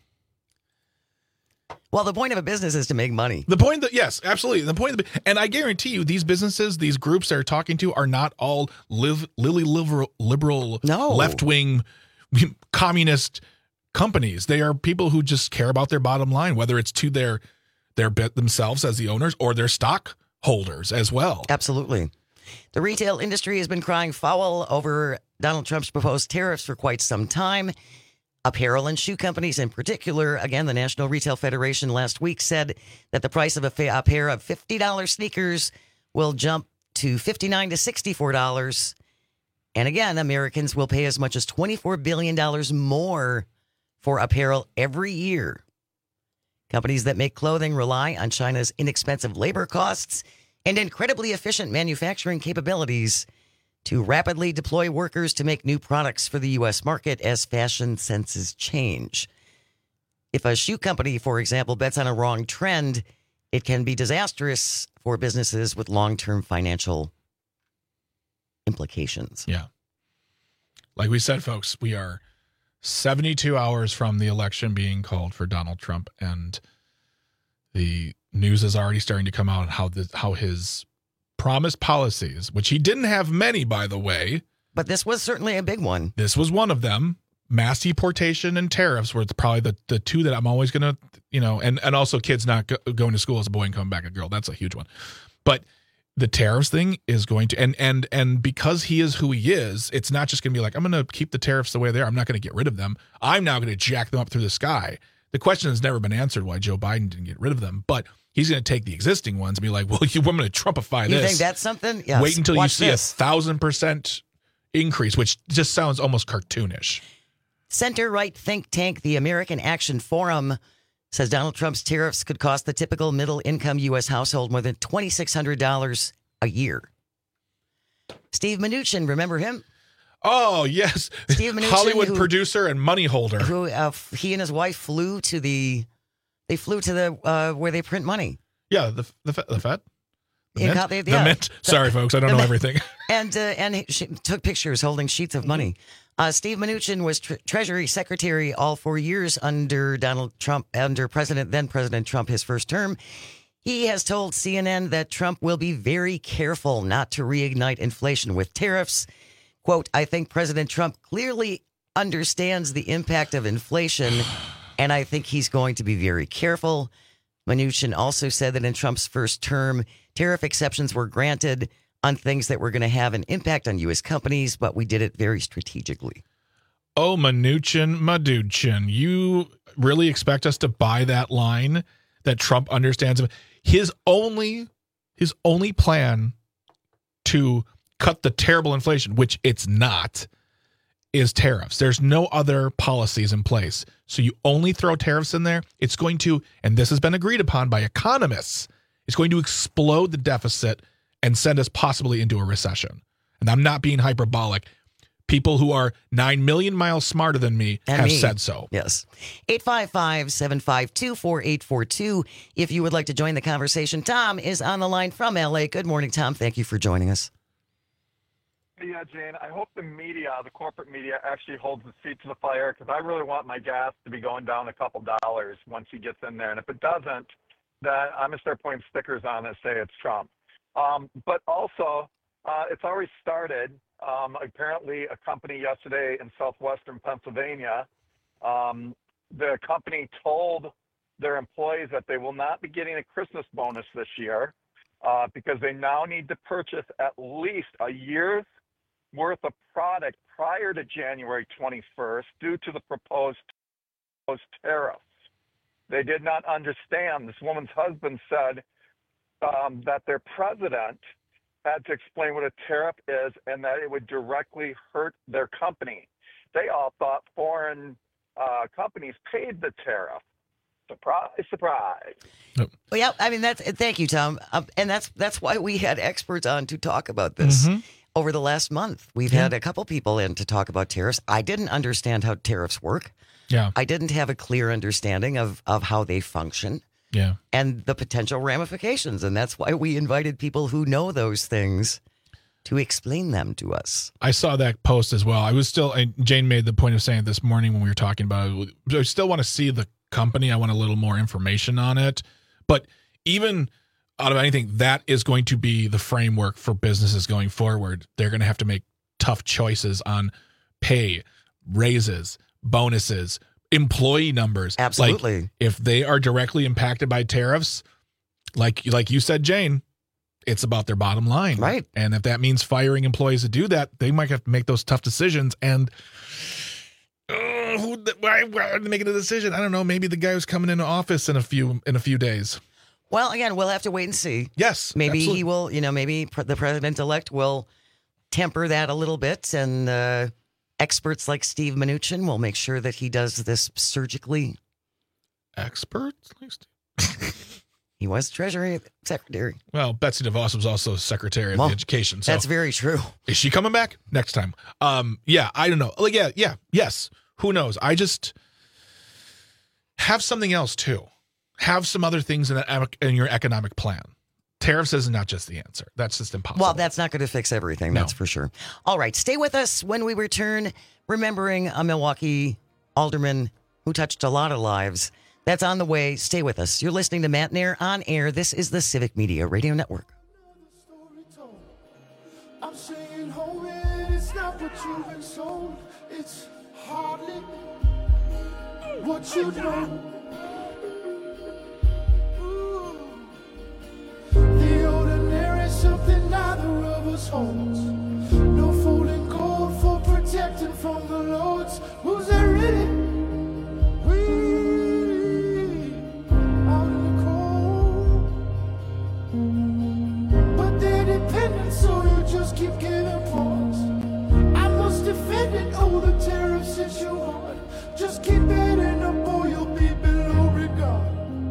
Well, the point of a business is to make money. The point that, yes, absolutely. The point, and I guarantee you, these businesses, these groups they're talking to are not all liberal, no, left-wing, communist companies. They are people who just care about their bottom line, whether it's to their themselves as the owners or their stockholders as well. Absolutely. The retail industry has been crying foul over Donald Trump's proposed tariffs for quite some time. Apparel and shoe companies in particular, again, the National Retail Federation last week said that the price of a pair of $50 sneakers will jump to $59 to $64. And again, Americans will pay as much as $24 billion more for apparel every year. Companies that make clothing rely on China's inexpensive labor costs and incredibly efficient manufacturing capabilities to rapidly deploy workers to make new products for the U.S. market as fashion senses change. If a shoe company, for example, bets on a wrong trend, it can be disastrous for businesses with long-term financial implications. Yeah. Like we said, folks, we are 72 hours from the election being called for Donald Trump, and the news is already starting to come out how his promised policies, which he didn't have many, by the way. But this was certainly a big one. This was one of them. Mass deportation and tariffs were probably the two that I'm always going to, and also kids not going to school as a boy and coming back a girl. That's a huge one. But the tariffs thing is going to, and because he is who he is, it's not just going to be like, I'm going to keep the tariffs the way they are. I'm not going to get rid of them. I'm now going to jack them up through the sky. The question has never been answered why Joe Biden didn't get rid of them, but he's going to take the existing ones and be like, well, I'm going to Trumpify this. You think that's something? Yes. Wait until you see 1,000% increase, which just sounds almost cartoonish. Center-right think tank, the American Action Forum, says Donald Trump's tariffs could cost the typical middle-income U.S. household more than $2,600 a year. Steve Mnuchin, remember him? Oh, yes. Steve Mnuchin, Hollywood producer and money holder. Who he and his wife flew to the where they print money. Yeah, the Fed. The Mint. Sorry, folks, I don't know everything. And she took pictures holding sheets of money. Steve Mnuchin was Treasury Secretary all 4 years under Donald Trump, under then President Trump, his first term. He has told CNN that Trump will be very careful not to reignite inflation with tariffs. Quote, I think President Trump clearly understands the impact of inflation, and I think he's going to be very careful. Mnuchin also said that in Trump's first term, tariff exceptions were granted on things that were going to have an impact on U.S. companies, but we did it very strategically. Oh, Mnuchin, you really expect us to buy that line that Trump understands? His only plan to cut the terrible inflation, which it's not, is tariffs. There's no other policies in place. So you only throw tariffs in there. It's going to, and this has been agreed upon by economists, it's going to explode the deficit and send us possibly into a recession. And I'm not being hyperbolic. People who are 9 million miles smarter than me have said so. Yes. 855-752-4842. If you would like to join the conversation, Tom is on the line from L.A. Good morning, Tom. Thank you for joining us. Yeah, Jane, I hope the media, the corporate media, actually holds the feet to the fire, because I really want my gas to be going down a couple dollars once he gets in there. And if it doesn't, then I'm going to start putting stickers on it, say it's Trump. But also, it's already started. Apparently, a company yesterday in southwestern Pennsylvania, the company told their employees that they will not be getting a Christmas bonus this year because they now need to purchase at least a year's worth of product prior to January 21st due to the proposed tariffs. They did not understand. This woman's husband said that their president had to explain what a tariff is and that it would directly hurt their company. They all thought foreign companies paid the tariff. Surprise, surprise. Well, yeah, I mean, thank you, Tom. And that's why we had experts on to talk about this over the last month. We've had a couple people in to talk about tariffs. I didn't understand how tariffs work. Yeah. I didn't have a clear understanding of how they function. Yeah. And the potential ramifications. And that's why we invited people who know those things to explain them to us. I saw that post as well. Jane made the point of saying it this morning when we were talking about it. I still want to see the company. I want a little more information on it. But even out of anything, that is going to be the framework for businesses going forward. They're going to have to make tough choices on pay, raises, bonuses, employee numbers. Absolutely. Like, if they are directly impacted by tariffs, like you said, Jane, it's about their bottom line. Right. And if that means firing employees to do that, they might have to make those tough decisions. And why are they making a decision? I don't know. Maybe the guy who's coming into office in a few days. Well, again, we'll have to wait and see. Yes. Maybe absolutely. he will, maybe the president-elect will temper that a little bit, and experts like Steve Mnuchin will make sure that he does this surgically. Experts? He was Treasury Secretary. Well, Betsy DeVos was also Secretary of Education. So that's very true. Is she coming back next time? Yeah, I don't know. Like, yes. Who knows? I just have something else too. Have some other things in your economic plan. Tariffs is not just the answer. That's just impossible. Well, that's not going to fix everything. That's for sure. All right. Stay with us when we return, remembering a Milwaukee alderman who touched a lot of lives. That's on the way. Stay with us. You're listening to Matt Nair on air. This is the Civic Media Radio Network. I'm saying, hold it. It's not what you've been sold. It's hardly what you know. The ordinary is something neither of us holds. No folding gold for protecting from the lords. Who's there really? We out in the cold. But they're dependent, so you just keep giving pause. I must defend it. Oh, the tariff since you hard. Just keep adding up or you'll be below regard.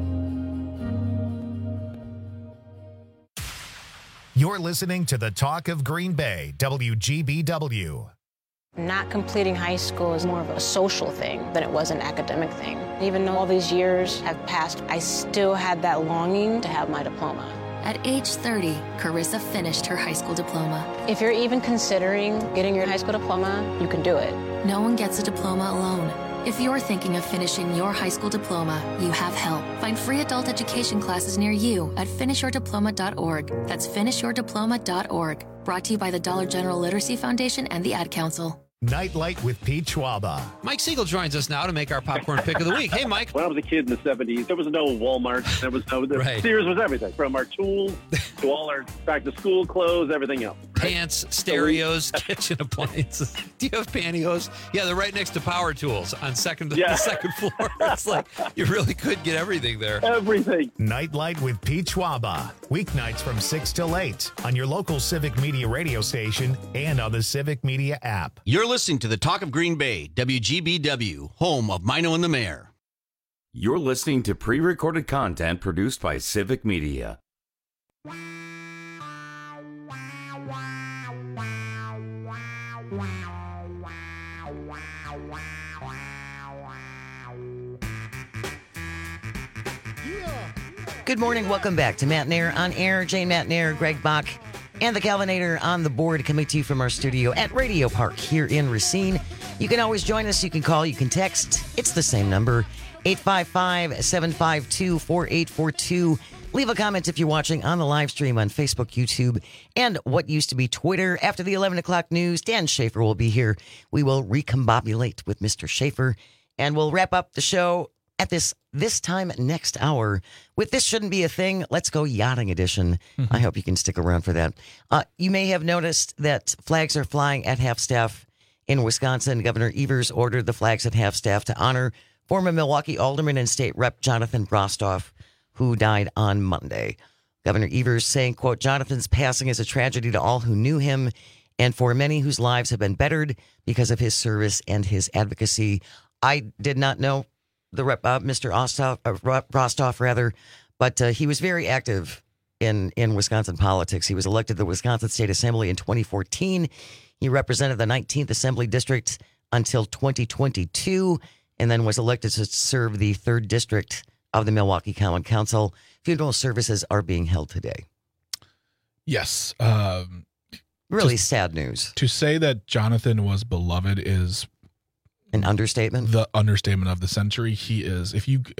You're listening to the Talk of Green Bay, WGBW. Not completing high school is more of a social thing than it was an academic thing. Even though all these years have passed, I still had that longing to have my diploma. At age 30, Carissa finished her high school diploma. If you're even considering getting your high school diploma, you can do it. No one gets a diploma alone. If you're thinking of finishing your high school diploma, you have help. Find free adult education classes near you at finishyourdiploma.org. That's finishyourdiploma.org. Brought to you by the Dollar General Literacy Foundation and the Ad Council. Nightlight with Pete Schwaba. Mike Siegel joins us now to make our popcorn pick of the week. Hey, Mike. When I was a kid in the 70s, there was no Walmart. There was no Right. Sears was everything, from our tools to all our back-to-school clothes, everything else. Pants, stereos, kitchen appliances. Do you have pantyhose? Yeah, they're right next to power tools on the second floor. It's like you really could get everything there. Everything. Nightlight with Pete Schwaba. Weeknights from 6 till 8 on your local Civic Media radio station and on the Civic Media app. You're listening to the Talk of Green Bay, WGBW, home of Mino and the Mayor. You're listening to pre-recorded content produced by Civic Media. Good morning. Welcome back to Matt Nair on air. Jane Matt Nair, Greg Bach, and the Calvinator on the board, coming to you from our studio at Radio Park here in Racine. You can always join us. You can call. You can text. It's the same number, 855-752-4842. Leave a comment if you're watching on the live stream on Facebook, YouTube, and what used to be Twitter. After the 11 o'clock news, Dan Schaefer will be here. We will recombobulate with Mr. Schaefer, and we'll wrap up the show at this time next hour with This Shouldn't Be a Thing. Let's Go Yachting Edition. I hope you can stick around for that. You may have noticed that flags are flying at half-staff in Wisconsin. Governor Evers ordered the flags at half-staff to honor former Milwaukee Alderman and State Rep Jonathan Brostoff, who died on Monday. Governor Evers saying, quote, Jonathan's passing is a tragedy to all who knew him and for many whose lives have been bettered because of his service and his advocacy. I did not know the rep, Mr. Brostoff, but he was very active in Wisconsin politics. He was elected to the Wisconsin State Assembly in 2014. He represented the 19th Assembly District until 2022, and then was elected to serve the 3rd District of the Milwaukee Common Council. Funeral services are being held today. Yes. Really sad news. To say that Jonathan was beloved is an understatement. The understatement of the century. He is. If you,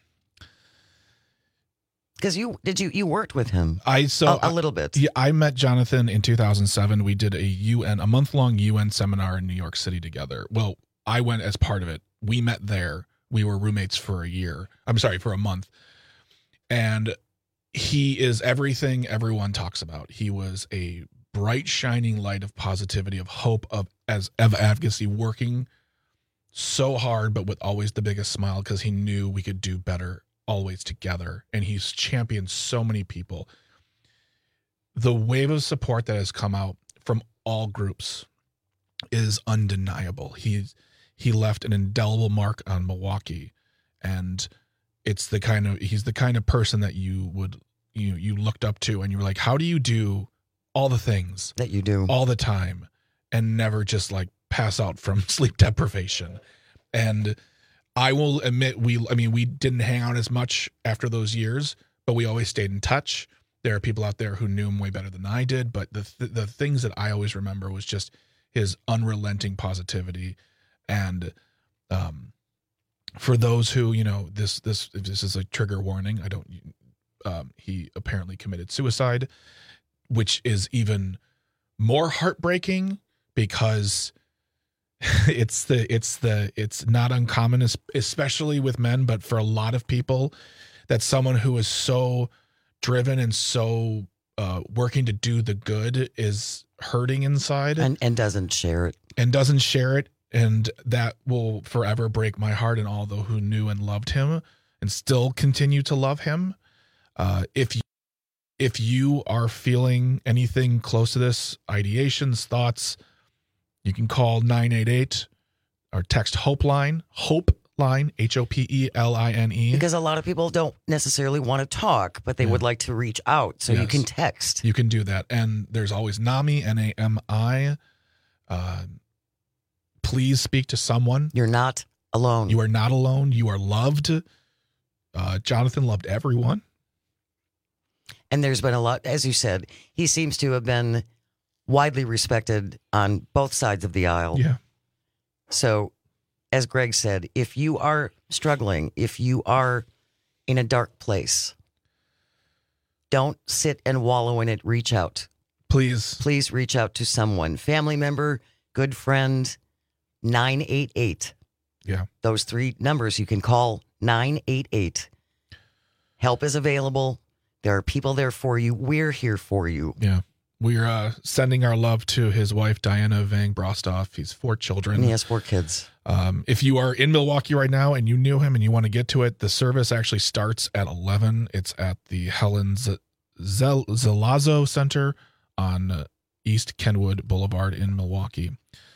because you worked with him. A little bit. Yeah, I met Jonathan in 2007. We did a month-long UN seminar in New York City together. Well, I went as part of it. We met there. We were roommates for for a month. And he is everything everyone talks about. He was a bright, shining light of positivity, of hope, of advocacy, working so hard, but with always the biggest smile because he knew we could do better always together. And he's championed so many people. The wave of support that has come out from all groups is undeniable. He left an indelible mark on Milwaukee, and he's the kind of person that you looked up to, and you were like, how do you do all the things that you do all the time and never just like pass out from sleep deprivation? And I will admit, we didn't hang out as much after those years, but we always stayed in touch. There are people out there who knew him way better than I did, but the things that I always remember was just his unrelenting positivity. And for those who, this is a trigger warning. He apparently committed suicide, which is even more heartbreaking because it's not uncommon, especially with men, but for a lot of people, that someone who is so driven and so working to do the good is hurting inside and doesn't share it. And that will forever break my heart and all those who knew and loved him and still continue to love him. If you are feeling anything close to this, ideations, thoughts, you can call 988 or text Hope Line, HOPELINE. Because a lot of people don't necessarily want to talk, but they would like to reach out. So you can text. You can do that. And there's always NAMI, NAMI. Please speak to someone. You're not alone. You are not alone. You are loved. Jonathan loved everyone. And there's been a lot, as you said, he seems to have been widely respected on both sides of the aisle. Yeah. So, as Greg said, if you are struggling, if you are in a dark place, don't sit and wallow in it. Reach out. Please. Please reach out to someone, family member, good friend, 988. Yeah. Those 3 numbers, you can call 988. Help is available. There are people there for you. We're here for you. Yeah. We're sending our love to his wife, Diana Vang Brostoff. He's 4 children. He has 4 kids. If you are in Milwaukee right now and you knew him and you want to get to it, the service actually starts at 11. It's at the Helen Zelazo Center on East Kenwood Boulevard in Milwaukee.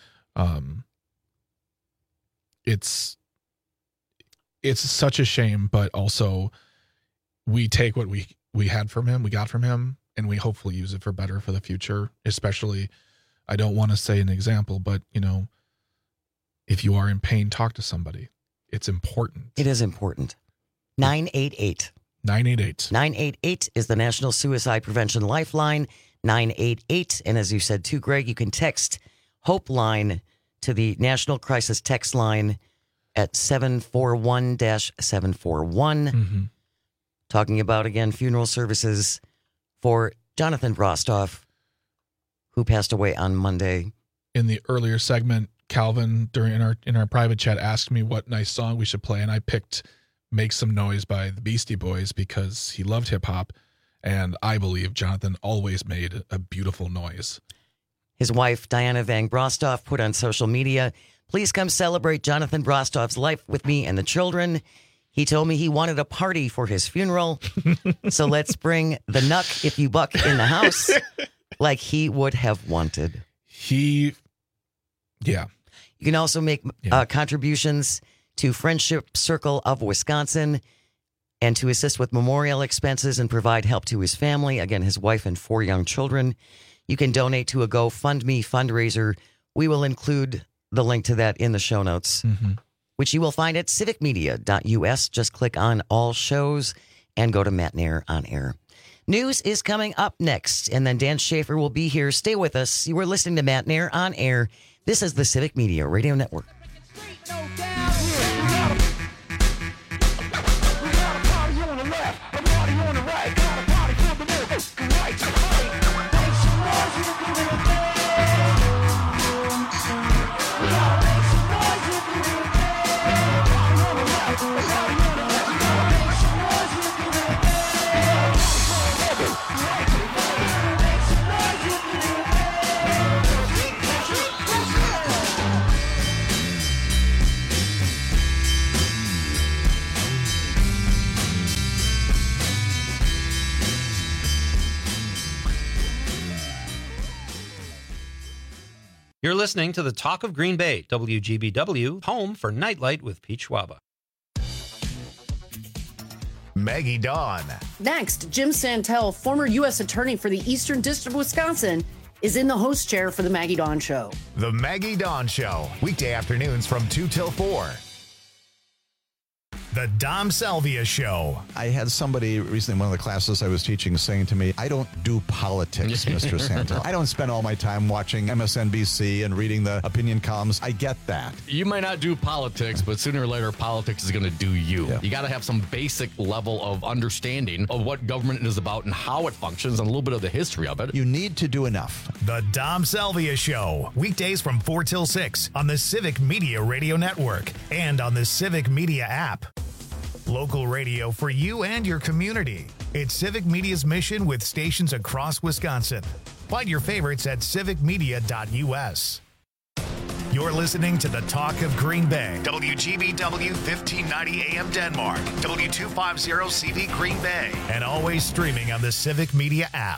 It's such a shame, but also we take what we got from him, and we hopefully use it for better for the future. Especially, I don't want to say an example, but if you are in pain, talk to somebody. It's important. It is important. 988. 988. 988 is the National Suicide Prevention Lifeline. 988. And as you said too, Greg, you can text Hope Line to the National Crisis Text Line at 741-741. Talking about, again, funeral services for Jonathan Brostoff, who passed away on Monday. In the earlier segment, Calvin, in our private chat, asked me what nice song we should play, and I picked Make Some Noise by the Beastie Boys because he loved hip-hop, and I believe Jonathan always made a beautiful noise. His wife, Diana Vang Brostoff, put on social media, "Please come celebrate Jonathan Brostoff's life with me and the children. He told me he wanted a party for his funeral, so let's bring the Nuck If You Buck in the house like he would have wanted." Yeah. You can also make contributions to Friendship Circle of Wisconsin and to assist with memorial expenses and provide help to his family. Again, his wife and 4 young children. You can donate to a GoFundMe fundraiser. We will include the link to that in the show notes, which you will find at civicmedia.us. Just click on all shows and go to Matt Nair on air. News is coming up next, and then Dan Schaefer will be here. Stay with us. You are listening to Matt Nair on air. This is the Civic Media Radio Network. You're listening to the Talk of Green Bay, WGBW, home for Nightlight with Pete Schwaba. Maggie Dawn. Next, Jim Santel, former U.S. Attorney for the Eastern District of Wisconsin, is in the host chair for the Maggie Dawn Show. The Maggie Dawn Show, weekday afternoons from 2 till 4. The Dom Salvia Show. I had somebody recently in one of the classes I was teaching saying to me, "I don't do politics, Mr. Santel. I don't spend all my time watching MSNBC and reading the opinion columns." I get that. You might not do politics, but sooner or later, politics is going to do you. Yeah. You got to have some basic level of understanding of what government is about and how it functions and a little bit of the history of it. You need to do enough. The Dom Salvia Show, weekdays from 4 till 6 on the Civic Media Radio Network and on the Civic Media app. Local radio for you and your community. It's Civic Media's mission with stations across Wisconsin. Find your favorites at civicmedia.us. You're listening to the Talk of Green Bay. WGBW 1590 AM Denmark. W250 CV Green Bay. And always streaming on the Civic Media app.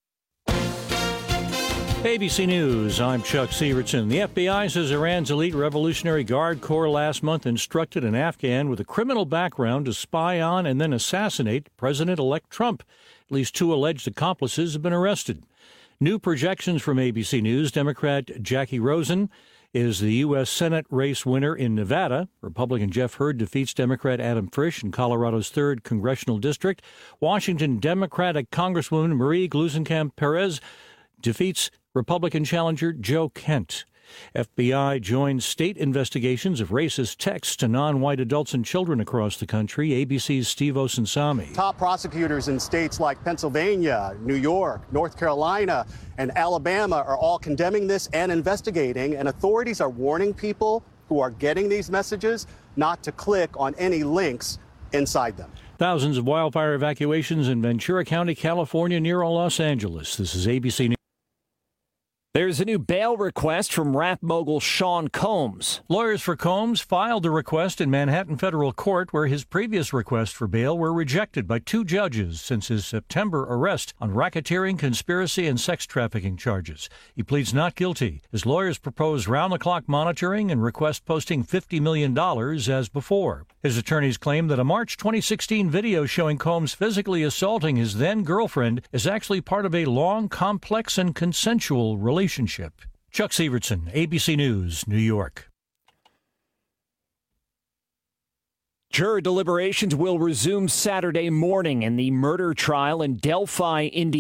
ABC News, I'm Chuck Severson. The FBI says Iran's elite Revolutionary Guard Corps last month instructed an Afghan with a criminal background to spy on and then assassinate President-elect Trump. At least 2 alleged accomplices have been arrested. New projections from ABC News, Democrat Jackie Rosen is the U.S. Senate race winner in Nevada. Republican Jeff Hurd defeats Democrat Adam Frisch in Colorado's 3rd congressional district. Washington Democratic Congresswoman Marie Gluesenkamp Perez defeats Republican challenger Joe Kent. FBI joins state investigations of racist texts to non-white adults and children across the country. ABC's Steve Osunsami. Top prosecutors in states like Pennsylvania, New York, North Carolina, and Alabama are all condemning this and investigating, and authorities are warning people who are getting these messages not to click on any links inside them. Thousands of wildfire evacuations in Ventura County, California, near Los Angeles. This is ABC News. There's a new bail request from rap mogul Sean Combs. Lawyers for Combs filed a request in Manhattan federal court where his previous requests for bail were rejected by 2 judges since his September arrest on racketeering, conspiracy, and sex trafficking charges. He pleads not guilty. His lawyers propose round-the-clock monitoring and request posting $50 million as before. His attorneys claim that a March 2016 video showing Combs physically assaulting his then-girlfriend is actually part of a long, complex, and consensual relationship. Chuck Sievertson, ABC News, New York. Jury deliberations will resume Saturday morning in the murder trial in Delphi, Indiana.